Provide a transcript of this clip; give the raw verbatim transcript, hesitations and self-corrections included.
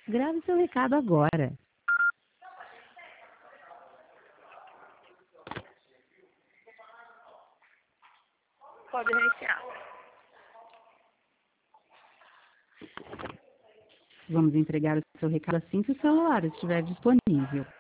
Grave seu recado agora. Pode reiniciar. Vamos entregar o seu recado assim que o celular estiver disponível.